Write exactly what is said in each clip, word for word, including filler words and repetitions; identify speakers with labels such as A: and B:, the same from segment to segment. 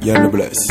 A: You're the bless.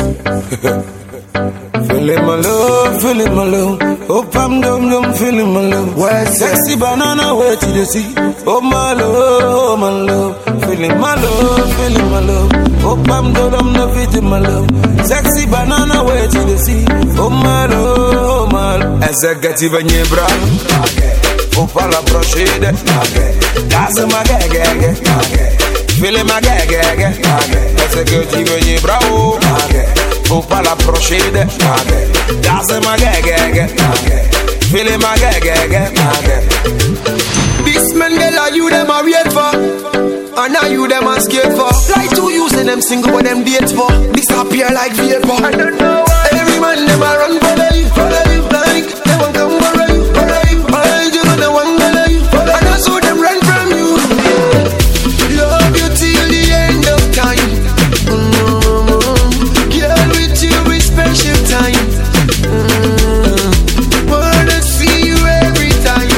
A: Feeling my love, feeling my love. Hope I'm dumb, dumb, feeling my love. Where's sexy banana, where to the sea? Oh my love, oh my love. Feeling my love, feeling my love. Hope I'm dumb, dumb, not feeling my love. Sexy banana, where to the sea? Oh my love, oh my love. As I get even your bra, faut pas l'approcher de. That's my gag, gag. Feeling my gag, gag. As I get even your bra, faut pas l'approcher de. That's my gag, gag. Feeling my gag, gag.
B: This man, girl, are you them a wait for? And now you them a scared for? Like two using them single but them date for. Disappear like vapor. I don't know why. Every man them a run for you, follow you, like they want come for you, follow you. I just wanna one follow you, follow. And I saw them run from you. Love you till the end of time. Mm-hmm. Girl, with you is special time. Mm-hmm. Wanna see you every time.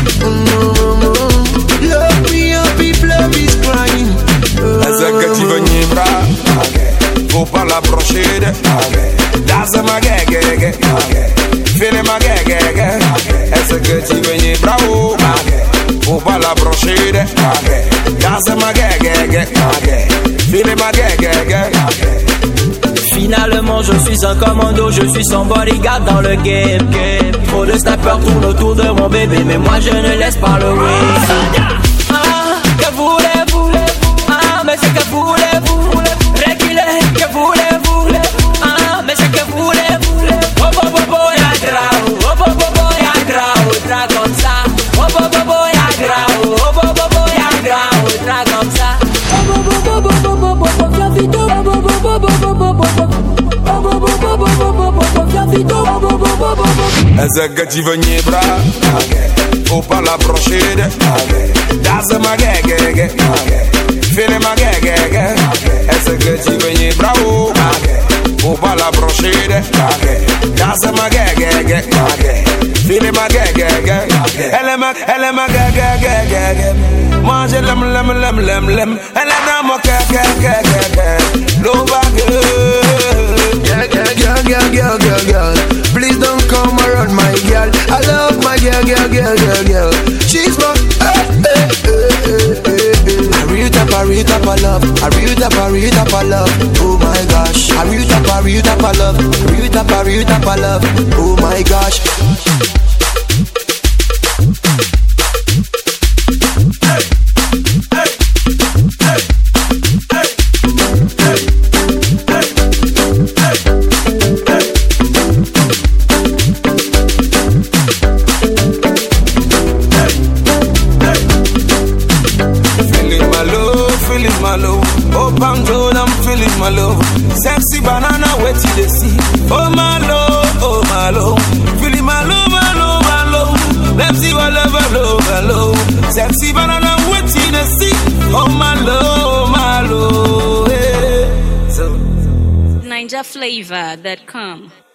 B: Mm-hmm. Love me up if love is crying.
A: As I get even your bra, faut pas l'approcher de. That's my gag, gag. Feeling my gag, gag. As I get even your bra, faut pas l'approcher de. That's my gag, gag. Feeling my gag, gag.
C: Finalement je suis un commando, je suis son bodyguard dans le game, game. Trop de snappers tournent autour de mon bébé, mais moi je ne laisse pas le win. Ah, que voulez-vous? Ah, mais c'est que voulez-vous? Reculez, que voulez-vous? Ah, mais c'est que voulez-vous? Oh, oh, oh, oh, y'a grave. Oh, oh, oh, oh, y'a grave. Tra comme ça. Oh, oh, oh, oh, y'a grave. Oh, oh, oh, oh, y'a grave. Tra comme ça. Oh, oh, oh, oh, oh, oh, oh, oh, viens vite. Oh, oh, oh, oh, oh, oh, oh, oh.
A: As I get even your bra, faut pas l'approcher de. That's my gag, gag. Feeling my gag, gag. As I get even your bra, faut pas l'approcher de. That's my gag, gag. Feeling my gag, gag. Elle est ma, elle est ma gag, gag, gag. Moi je l'aime, l'aime, l'aime, l'aime, l'aime. Elle est dans mon gag, gag, gag. Love girl.
B: Girl, girl, girl, girl, girl, girl, girl. Please don't come around my girl. I love my girl, girl, girl, girl, girl. She's my eh, eh, eh, eh, eh, eh. I real tap, I real tap, I love. I real tap, I real tap, I love. Oh my gosh. I real tap, I real tap, I love. Real tap, I real tap, I love. Oh my gosh.
A: Hope I'm good, I'm feeling my love. Sexy banana, wet to the sea. Oh my love, oh my love. Feeling my love, my love, my love. Let's see what love, I love, I love. Sexy banana, wet to the sea. Oh my love, my love. Hey. So,
D: Ninja Flavor dot com